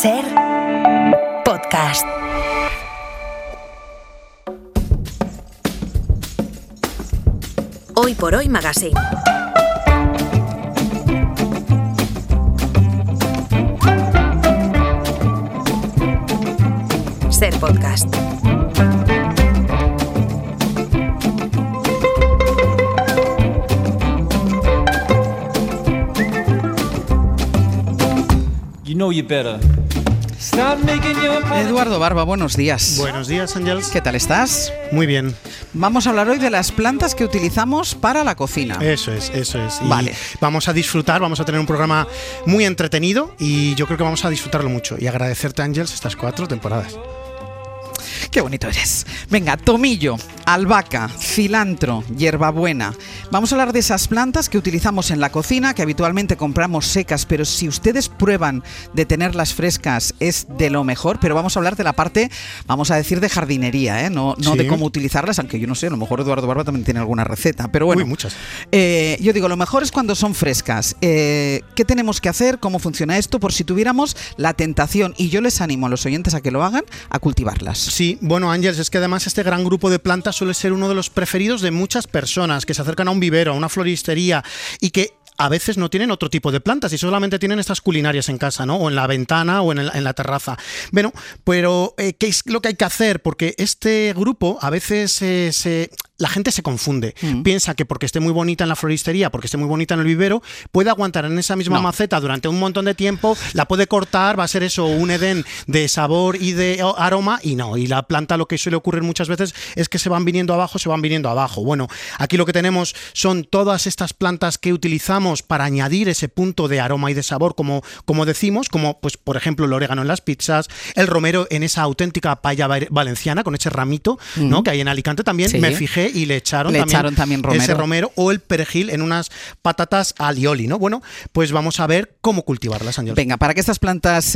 Ser podcast. Hoy por Hoy Magazine. Ser podcast. You know you better. Eduardo Barba, buenos días. Buenos días, Ángels. ¿Qué tal estás? Muy bien. Vamos a hablar hoy de las plantas que utilizamos para la cocina. Eso es. Y vale. Vamos a disfrutar, vamos a tener un programa muy entretenido y yo creo que vamos a disfrutarlo mucho. Y agradecerte, Ángels, estas 4 temporadas. Qué bonito eres. Venga, tomillo, albahaca, cilantro, hierbabuena. Vamos a hablar de esas plantas que utilizamos en la cocina, que habitualmente compramos secas, pero si ustedes prueban de tenerlas frescas es de lo mejor. Pero vamos a hablar de la parte, vamos a decir, de jardinería, no Sí. de cómo utilizarlas, aunque yo no sé, a lo mejor Eduardo Barba también tiene alguna receta. Pero bueno, Uy, muchas. Yo digo, lo mejor es cuando son frescas. ¿Qué tenemos que hacer? ¿Cómo funciona esto? Por si tuviéramos la tentación, y yo les animo a los oyentes a que lo hagan, a cultivarlas. Sí, bueno, Ángels, es que además este gran grupo de plantas suele ser uno de los preferidos de muchas personas que se acercan a un vivero, a una floristería y que a veces no tienen otro tipo de plantas y solamente tienen estas culinarias en casa, ¿no? O en la ventana o en la terraza. Bueno, pero ¿qué es lo que hay que hacer? Porque este grupo a veces la gente se confunde. Piensa que porque esté muy bonita en la floristería, porque esté muy bonita en el vivero, puede aguantar en esa misma maceta durante un montón de tiempo, la puede cortar, va a ser eso un edén de sabor y de aroma, y no. Y la planta, lo que suele ocurrir muchas veces es que se van viniendo abajo. Bueno, aquí lo que tenemos son todas estas plantas que utilizamos para añadir ese punto de aroma y de sabor, como decimos, como pues por ejemplo el orégano en las pizzas, el romero en esa auténtica paella valenciana con ese ramito, ¿no? Que hay en Alicante también. Sí. Me fijé y le echaron también romero. Ese romero, o el perejil en unas patatas alioli, ¿no? Bueno, pues vamos a ver cómo cultivarlas, Ángel. Venga, para que estas plantas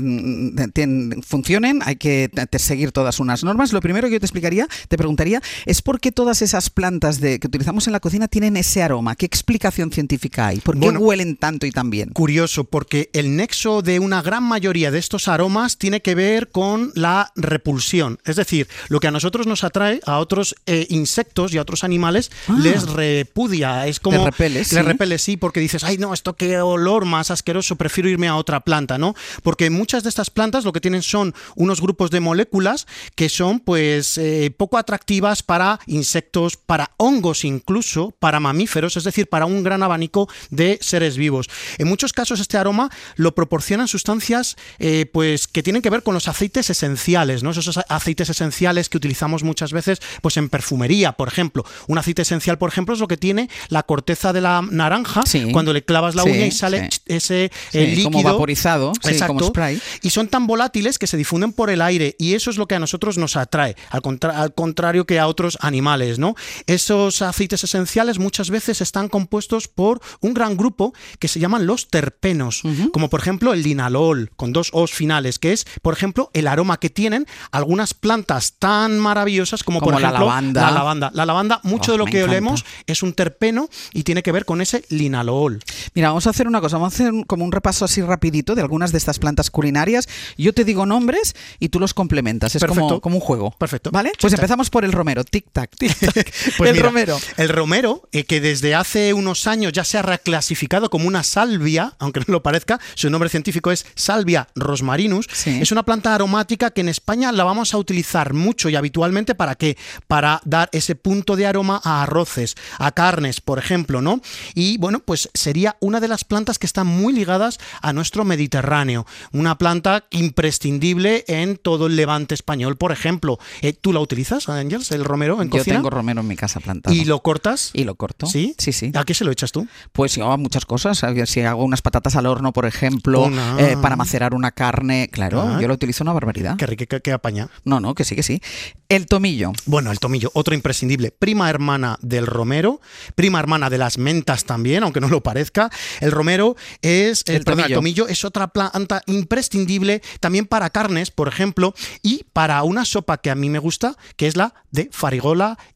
funcionen hay que seguir todas unas normas. Lo primero que yo te preguntaría es por qué todas esas plantas que utilizamos en la cocina tienen ese aroma. ¿Qué explicación científica hay? ¿Por qué huelen tanto y tan bien? Curioso, porque el nexo de una gran mayoría de estos aromas tiene que ver con la repulsión. Es decir, lo que a nosotros nos atrae, a otros insectos y a otros animales les repudia. Es como... Les repele, sí, porque dices, ay no, esto qué olor más asqueroso, prefiero irme a otra planta, ¿no? Porque muchas de estas plantas lo que tienen son unos grupos de moléculas que son pues poco atractivas para insectos, para hongos incluso, para mamíferos, es decir, para un gran abanico de seres vivos. En muchos casos este aroma lo proporcionan sustancias pues que tienen que ver con los aceites esenciales, ¿no? Esos aceites esenciales que utilizamos muchas veces pues en perfumería, por ejemplo. Un aceite esencial, por ejemplo, es lo que tiene la corteza de la naranja, cuando le clavas la uña y sale ese líquido como vaporizado, exacto, como spray. Y son tan volátiles que se difunden por el aire, y eso es lo que a nosotros nos atrae, al contrario que a otros animales, ¿no? Esos aceites esenciales muchas veces están compuestos por un gran grupo que se llaman los terpenos, como por ejemplo el linalol, con 2 O's finales, que es, por ejemplo, el aroma que tienen algunas plantas tan maravillosas como por ejemplo la lavanda. La lavanda, mucho de lo que olemos es un terpeno y tiene que ver con ese linalol. Mira, vamos a hacer una cosa, vamos a hacer como un repaso así rapidito de algunas de estas plantas culinarias. Yo te digo nombres y tú los complementas, es como un juego. Perfecto. ¿Vale? Pues empezamos por el romero, tic-tac, tic-tac. Pues el mira, romero. El romero, que desde hace unos años ya se ha reclasificado como una salvia, aunque no lo parezca, su nombre científico es Salvia rosmarinus, es una planta aromática que en España la vamos a utilizar mucho y habitualmente ¿para qué? Para dar ese punto de aroma a arroces, a carnes, por ejemplo, ¿no? Y bueno, pues sería una de las plantas que están muy ligadas a nuestro Mediterráneo, una planta imprescindible en todo el levante español, por ejemplo. ¿Tú la utilizas, Ángels, el romero en cocina? Yo tengo romero en mi casa plantado. ¿Y lo cortas? Y lo corto. ¿Sí? Sí. ¿A qué se lo echas tú? Pues yo a muchas cosas. Si hago unas patatas al horno, por ejemplo, para macerar una carne, claro, yo lo utilizo una barbaridad. Qué rico, qué apaña. No, que sí. El tomillo. Bueno, el tomillo, otro imprescindible. Prima hermana del romero, prima hermana de las mentas también, aunque no lo parezca. El romero es... El tomillo es otra planta imprescindible también para carnes, por ejemplo, y para una sopa que a mí me gusta, que es la de farigola y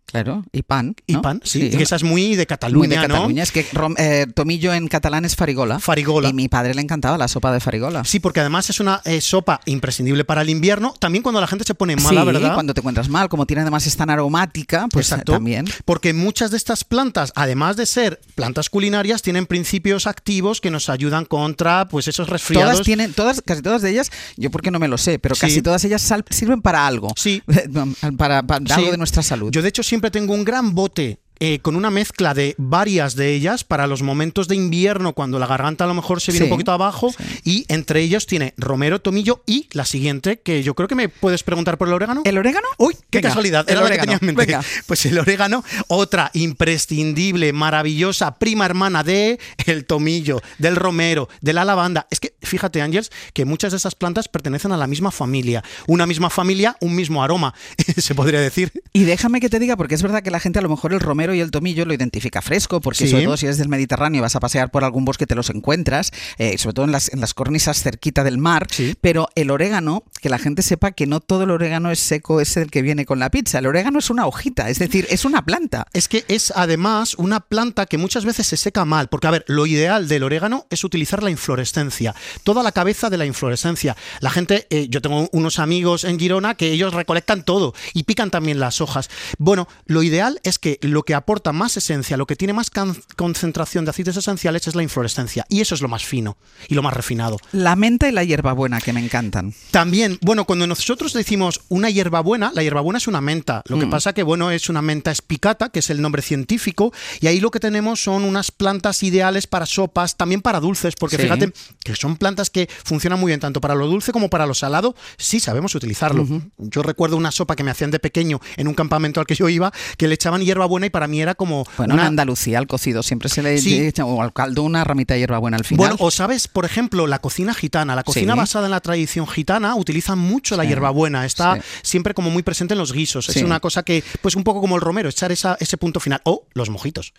Claro, y pan, Y ¿no? pan, sí. Y esa es muy de Cataluña, Muy de ¿no? Cataluña. Es que tomillo en catalán es farigola. Farigola. Y mi padre le encantaba la sopa de farigola. Sí, porque además es una sopa imprescindible para el invierno. También cuando la gente se pone mala, sí, ¿verdad? Cuando te encuentras mal, como tiene además es tan aromática, pues Exacto. también. Porque muchas de estas plantas, además de ser plantas culinarias, tienen principios activos que nos ayudan contra pues esos resfriados. Casi todas de ellas, yo porque no me lo sé, pero Sí. casi todas ellas sirven para algo. Sí. Para Sí. algo de nuestra salud. Yo de hecho siempre tengo un gran bote con una mezcla de varias de ellas para los momentos de invierno cuando la garganta a lo mejor se viene Sí, un poquito abajo, sí. y entre ellos tiene romero, tomillo y la siguiente, que yo creo que me puedes preguntar por el orégano. ¿El orégano? Uy, qué Venga, casualidad, el era la que orégano. tenía en mente. Venga. Pues el orégano, otra imprescindible, maravillosa, prima hermana de el tomillo, del romero, de la lavanda. Es que fíjate, Ángels, que muchas de esas plantas pertenecen a la misma familia. Una misma familia, un mismo aroma, se podría decir. Y déjame que te diga, porque es verdad que la gente a lo mejor el romero y el tomillo lo identifica fresco, porque Sí. sobre todo si eres del Mediterráneo y vas a pasear por algún bosque te los encuentras, sobre todo en las cornisas cerquita del mar, Sí. pero el orégano, que la gente sepa que no todo el orégano es seco, es el que viene con la pizza. El orégano es una hojita, es decir, es una planta. Es que es además una planta que muchas veces se seca mal, porque a ver, lo ideal del orégano es utilizar la inflorescencia, toda la cabeza de la inflorescencia. La gente, yo tengo unos amigos en Girona que ellos recolectan todo y pican también las hojas. Bueno, lo ideal es que lo que aporta más esencia, lo que tiene más concentración de aceites esenciales es la inflorescencia, y eso es lo más fino y lo más refinado. La menta y la hierbabuena, que me encantan. También, bueno, cuando nosotros decimos una hierbabuena, la hierbabuena es una menta. Lo que pasa que, bueno, es una menta espicata, que es el nombre científico, y ahí lo que tenemos son unas plantas ideales para sopas, también para dulces, porque Sí. fíjate que son plantas que funcionan muy bien tanto para lo dulce como para lo salado, sí sabemos utilizarlo. Yo recuerdo una sopa que me hacían de pequeño en un campamento al que yo iba, que le echaban hierbabuena y para mí era como Bueno, en Andalucía al cocido siempre se le Sí. echa, o al caldo, una ramita de hierbabuena al final. Bueno, o sabes, por ejemplo, la cocina gitana. La cocina Sí. basada en la tradición gitana utiliza mucho la Sí. hierbabuena. Está Sí. siempre como muy presente en los guisos. Sí. Es una cosa que, pues un poco como el romero, echar ese punto final. O los mojitos.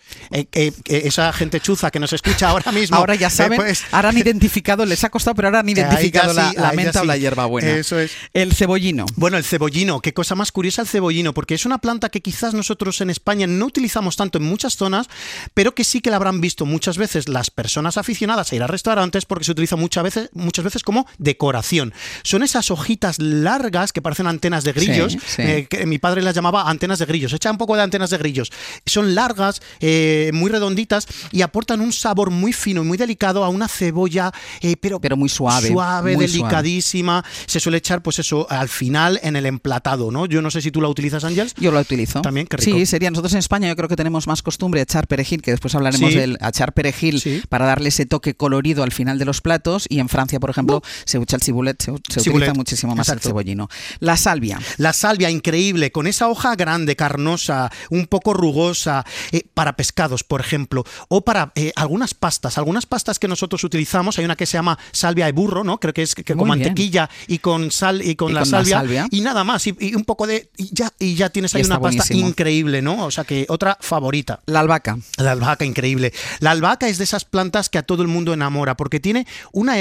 Esa gente chuza que nos escucha ahora mismo. Ahora ya saben, pues, ahora han identificado, les ha costado, pero ahora han identificado ahí ya sí, la ahí ya menta o la sí. hierbabuena. Eso es. El cebollino. Bueno, el cebollino, qué cosa más curiosa el cebollino, porque es una planta que quizás nosotros en España no utilizamos tanto en muchas zonas, pero que sí que la habrán visto muchas veces las personas aficionadas a ir a restaurantes, porque se utiliza muchas veces como decoración. Son esas hojitas largas que parecen antenas de grillos, Sí. que mi padre las llamaba antenas de grillos. Echa un poco de antenas de grillos. Son largas, muy redonditas y aportan un sabor muy fino y muy delicado a una cebolla, pero muy suave. Muy delicadísima. Se suele echar, pues eso, al final en el emplatado, ¿no? Yo no sé si tú la utilizas, Ángels. Yo la utilizo. También, qué rico. Sí, sería. Nosotros en España yo creo que tenemos más costumbre de echar perejil, que después hablaremos Sí. del echar perejil Sí. para darle ese toque colorido al final de los platos. Y en Francia, por ejemplo, se echa el cibulet, se utiliza Cibulet. muchísimo más Exacto. el cebollino. La salvia. La salvia, increíble, con esa hoja grande, carnosa, un poco rugosa, para pescados, por ejemplo, o para algunas pastas que nosotros utilizamos. Hay una que se llama salvia de burro, ¿no? Creo que es con Muy mantequilla y con sal y con la salvia, y nada más, y un poco de y ya tienes ahí Está una pasta buenísimo. Increíble, ¿no? O sea que otra favorita. La albahaca. La albahaca, increíble. La albahaca es de esas plantas que a todo el mundo enamora porque tiene un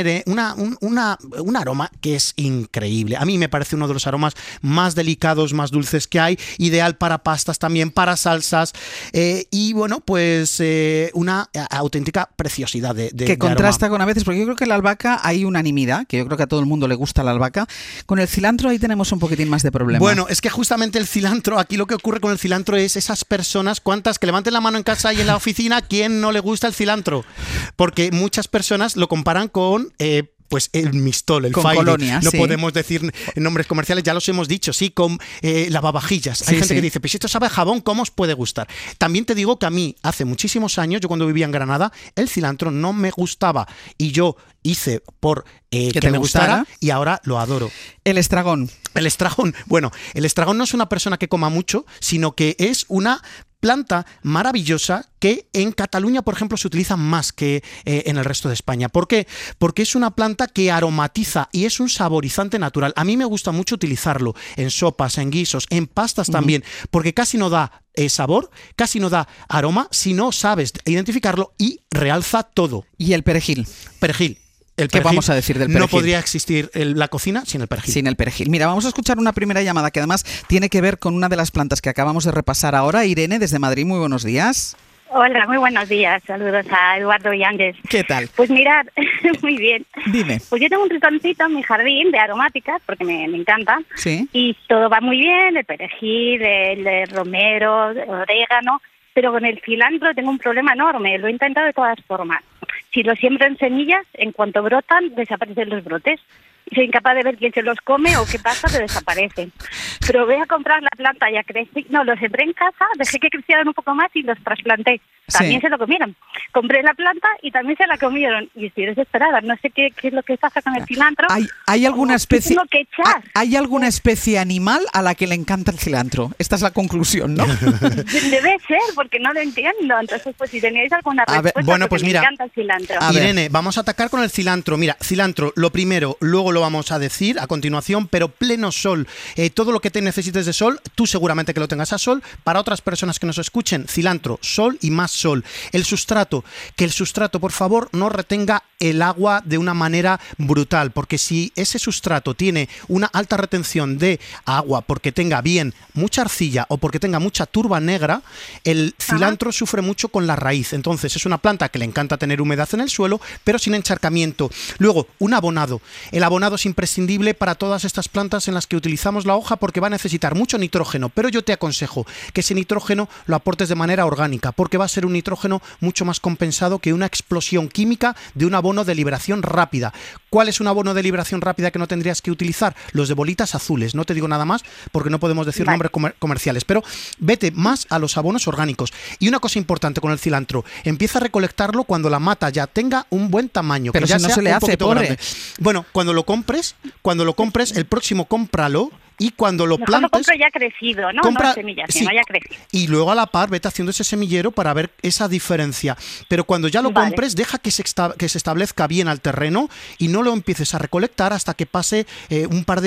aroma que es increíble. A mí me parece uno de los aromas más delicados, más dulces que hay. Ideal para pastas también, para salsas. Y bueno, pues una auténtica preciosidad de Que contrasta aroma. con a veces, porque yo creo que la albahaca hay unanimidad, que yo creo que a todo el mundo le gusta la albahaca. Con el cilantro ahí tenemos un poquitín más de problema. Bueno, es que justamente el cilantro, aquí lo que ocurre con el cilantro es esas personas, cuántas que levanten la mano en casa y en la oficina, ¿quién no le gusta el cilantro? Porque muchas personas lo comparan con pues el mistol, el con Fairy. colonia, No sí. podemos decir nombres comerciales, ya los hemos dicho, sí, con lavavajillas. Hay Sí, gente sí. que dice, pues esto sabe a jabón, ¿cómo os puede gustar? También te digo que a mí, hace muchísimos años, yo cuando vivía en Granada, el cilantro no me gustaba y yo hice por que te me gustara gustara. y ahora lo adoro. El estragón. El estragón, bueno, el estragón no es una persona que coma mucho, sino que es una planta maravillosa que en Cataluña, por ejemplo, se utiliza más que en el resto de España. ¿Por qué? Porque es una planta que aromatiza y es un saborizante natural. A mí me gusta mucho utilizarlo en sopas, en guisos, en pastas también, porque casi no da sabor, casi no da aroma si no sabes identificarlo y realza todo. Y el perejil. Perejil. El ¿Qué perejil. vamos a decir del perejil? No podría existir la cocina sin el perejil. Sin el perejil. Mira, vamos a escuchar una primera llamada que además tiene que ver con una de las plantas que acabamos de repasar ahora. Irene, desde Madrid, muy buenos días. Hola, muy buenos días. Saludos a Eduardo Villanges. ¿Qué tal? Pues mirad, muy bien. Dime. Pues yo tengo un rinconcito en mi jardín de aromáticas, porque me encanta. Sí. Y todo va muy bien, el perejil, el romero, el orégano. Pero con el cilantro tengo un problema enorme. Lo he intentado de todas formas. Si lo siembro en semillas, en cuanto brotan, desaparecen los brotes. Y soy incapaz de ver quién se los come o qué pasa, que desaparecen. Pero voy a comprar la planta, ya crecí. No, los sembré en casa, dejé que crecieran un poco más y los trasplanté. También se lo comieron. Compré la planta y también se la comieron. Y estoy desesperada. No sé qué es lo que pasa con el cilantro. ¿Hay alguna especie? Tengo que echar. ¿Hay alguna especie animal a la que le encanta el cilantro? Esta es la conclusión, ¿no? Debe ser, porque no lo entiendo. Entonces, pues si teníais alguna respuesta, bueno, pues mira, me encanta el cilantro. Irene, vamos a atacar con el cilantro. Mira, cilantro, lo primero, luego lo vamos a decir a continuación, pero pleno sol. Todo lo que te necesites de sol, tú seguramente que lo tengas a sol. Para otras personas que nos escuchen, cilantro, sol y más sol. El sustrato, que el sustrato, por favor, no retenga el agua de una manera brutal, porque si ese sustrato tiene una alta retención de agua porque tenga bien mucha arcilla o porque tenga mucha turba negra, el cilantro sufre mucho con la raíz. Entonces es una planta que le encanta tener humedad en el suelo, pero sin encharcamiento. Luego, un abonado. El abonado es imprescindible para todas estas plantas en las que utilizamos la hoja porque va a necesitar mucho nitrógeno, pero yo te aconsejo que ese nitrógeno lo aportes de manera orgánica, porque va a ser un nitrógeno mucho más compensado que una explosión química de un abono de liberación rápida. ¿Cuál es un abono de liberación rápida que no tendrías que utilizar? Los de bolitas azules. No te digo nada más porque no podemos decir nombres comerciales, pero vete más a los abonos orgánicos. Y una cosa importante con el cilantro, empieza a recolectarlo cuando la mata ya tenga un buen tamaño. Pero que ya si no sea se le un hace, poquito pobre. grande. Bueno, cuando lo compres, el próximo cómpralo. Y cuando lo Mejor plantes, lo compro ya crecido, ¿no? No en semillas, sino ya crecido. Y luego a la par vete haciendo ese semillero para ver esa diferencia. Pero cuando ya lo compres, deja que se establezca bien al terreno y no lo empieces a recolectar hasta que pase un par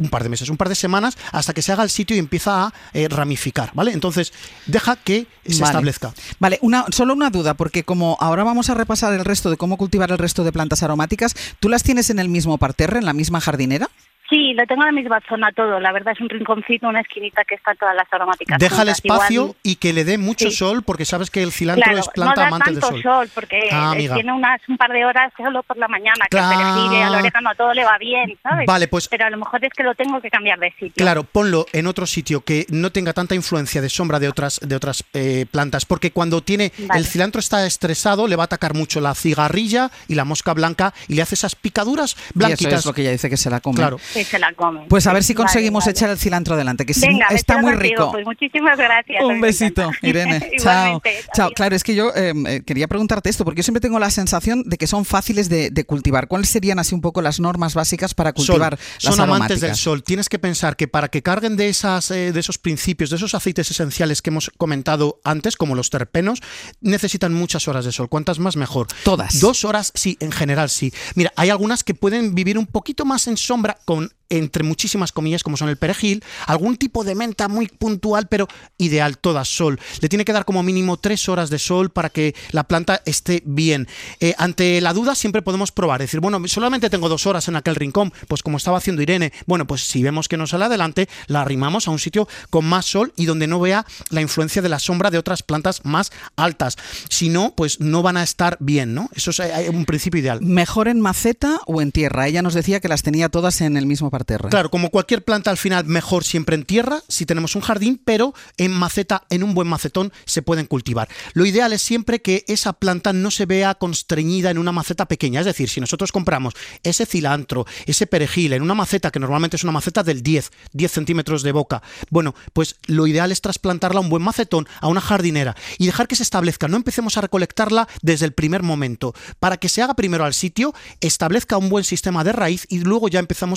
de semanas, hasta que se haga el sitio y empieza a ramificar, ¿vale? Entonces, deja que se establezca. Vale, solo una duda, porque como ahora vamos a repasar el resto de cómo cultivar el resto de plantas aromáticas, ¿tú las tienes en el mismo parterre, en la misma jardinera? Sí, lo tengo en la misma zona todo. La verdad es un rinconcito, una esquina que están todas las aromáticas. Deja el juntas. espacio Igual, y que le dé mucho sol, porque sabes que el cilantro es planta no da amante del tanto sol porque tiene un par de horas solo por la mañana, que el perejil, al orégano, todo le va bien, ¿sabes? Vale, pues, pero a lo mejor es que lo tengo que cambiar de sitio. Claro, ponlo en otro sitio que no tenga tanta influencia de sombra de otras plantas, porque cuando el cilantro está estresado, le va a atacar mucho la cigarrilla y la mosca blanca y le hace esas picaduras blanquitas. Y eso es lo que ella dice, que se la come. Claro. Que se la come. Pues a ver si conseguimos echar el cilantro adelante, que Venga, está muy rico. Pues muchísimas gracias. Un besito, Irene. Chao. Chao. Adiós. Claro, es que yo quería preguntarte esto, porque yo siempre tengo la sensación de que son fáciles de cultivar. ¿Cuáles serían así un poco las normas básicas para cultivar las Son aromáticas? amantes del sol. Tienes que pensar que para que carguen de esos principios, de esos aceites esenciales que hemos comentado antes, como los terpenos, necesitan muchas horas de sol. Cuantas más, mejor. Todas. 2 horas, sí, en general sí. Mira, hay algunas que pueden vivir un poquito más en sombra entre muchísimas comillas, como son el perejil, algún tipo de menta muy puntual, pero ideal, todas sol. Le tiene que dar como mínimo 3 horas de sol para que la planta esté bien. Ante la duda siempre podemos probar, decir, bueno, solamente tengo 2 horas en aquel rincón, pues como estaba haciendo Irene, bueno, pues si vemos que no sale adelante, la arrimamos a un sitio con más sol y donde no vea la influencia de la sombra de otras plantas más altas. Si no, pues no van a estar bien, ¿no? Eso es un principio ideal. ¿Mejor en maceta o en tierra? Ella nos decía que las tenía todas en el mismo parterre. Claro, como cualquier planta, al final mejor siempre en tierra si tenemos un jardín, pero en maceta, en un buen macetón se pueden cultivar. Lo ideal es siempre que esa planta no se vea constreñida en una maceta pequeña, es decir, si nosotros compramos ese cilantro, ese perejil en una maceta que normalmente es una maceta del 10 centímetros de boca, bueno, pues lo ideal es trasplantarla a un buen macetón, a una jardinera y dejar que se establezca. No empecemos a recolectarla desde el primer momento, para que se haga primero al sitio, establezca un buen sistema de raíz y luego ya empezamos a recolectar.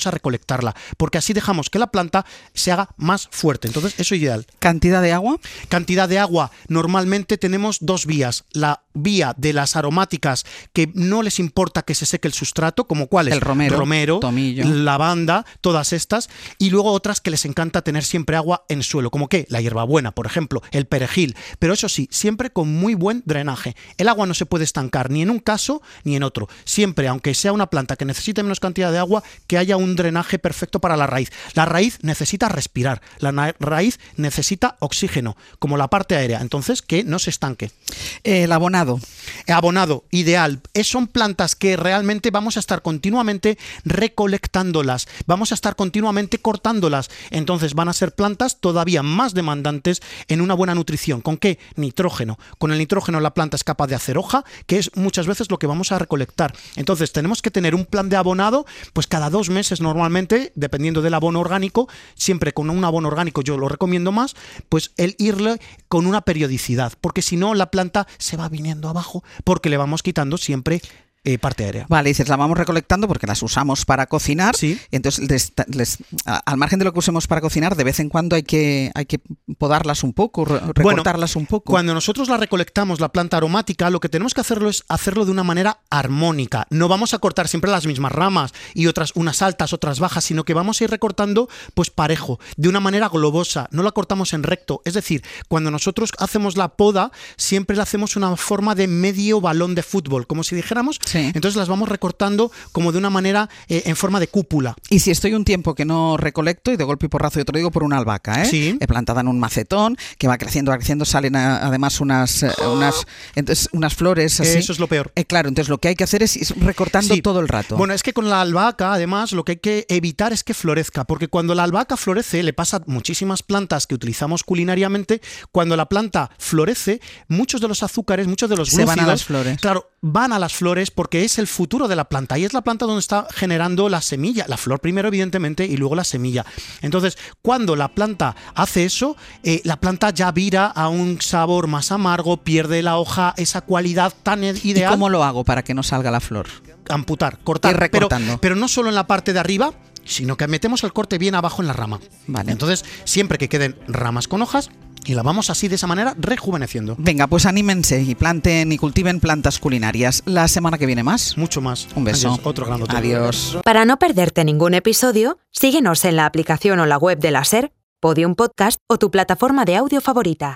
recolectarla, porque así dejamos que la planta se haga más fuerte. Entonces, eso es ideal. ¿Cantidad de agua? Cantidad de agua. Normalmente tenemos dos vías. La vía de las aromáticas que no les importa que se seque el sustrato, como cuáles, el romero, tomillo, lavanda, todas estas, y luego otras que les encanta tener siempre agua en suelo, como que la hierbabuena, por ejemplo, el perejil, pero eso sí, siempre con muy buen drenaje. El agua no se puede estancar ni en un caso ni en otro. Siempre, aunque sea una planta que necesite menos cantidad de agua, que haya un drenaje perfecto para la raíz. La raíz necesita respirar, la raíz necesita oxígeno, como la parte aérea, entonces que no se estanque. El abonado. Abonado, ideal. Son plantas que realmente vamos a estar continuamente recolectándolas, vamos a estar continuamente cortándolas. Entonces van a ser plantas todavía más demandantes en una buena nutrición. ¿Con qué? Nitrógeno. Con el nitrógeno la planta es capaz de hacer hoja, que es muchas veces lo que vamos a recolectar. Entonces tenemos que tener un plan de abonado, pues cada 2 meses normalmente, dependiendo del abono orgánico, siempre con un abono orgánico yo lo recomiendo más, pues el irle con una periodicidad, porque si no la planta se va viniendo abajo porque le vamos quitando siempre parte aérea. Vale, dices, la vamos recolectando porque las usamos para cocinar. Sí. Entonces, al margen de lo que usemos para cocinar, de vez en cuando hay que podarlas un poco, recortarlas un poco. Cuando nosotros la recolectamos, la planta aromática, lo que tenemos que hacerlo es hacerlo de una manera armónica. No vamos a cortar siempre las mismas ramas y unas altas, otras bajas, sino que vamos a ir recortando pues parejo, de una manera globosa. No la cortamos en recto. Es decir, cuando nosotros hacemos la poda, siempre la hacemos una forma de medio balón de fútbol, como si dijéramos. Sí. Entonces las vamos recortando como de una manera en forma de cúpula. Y si estoy un tiempo que no recolecto y de golpe y porrazo, yo te lo digo por una albahaca, Sí. Plantada en un macetón, que va creciendo, salen además unas flores así. Eso es lo peor. Claro, entonces lo que hay que hacer es ir recortando todo el rato. Bueno, es que con la albahaca, además, lo que hay que evitar es que florezca, porque cuando la albahaca florece, le pasa a muchísimas plantas que utilizamos culinariamente, cuando la planta florece, muchos de los azúcares, muchos de los glúcidos, se van a las flores. Claro, van a las flores porque es el futuro de la planta y es la planta donde está generando la semilla, la flor primero evidentemente y luego la semilla. Entonces, cuando la planta hace eso, la planta ya vira a un sabor más amargo, pierde la hoja esa cualidad tan ideal. ¿Y cómo lo hago para que no salga la flor? Amputar, cortar, ir recortando. Pero no solo en la parte de arriba, sino que metemos el corte bien abajo en la rama. Vale. Entonces, siempre que queden ramas con hojas, y la vamos así de esa manera rejuveneciendo. Venga, pues anímense y planten y cultiven plantas culinarias. La semana que viene más. Mucho más. Un beso. Adiós, otro gran hotel. Adiós. Para no perderte ningún episodio, síguenos en la aplicación o la web de la SER, Podium Podcast o tu plataforma de audio favorita.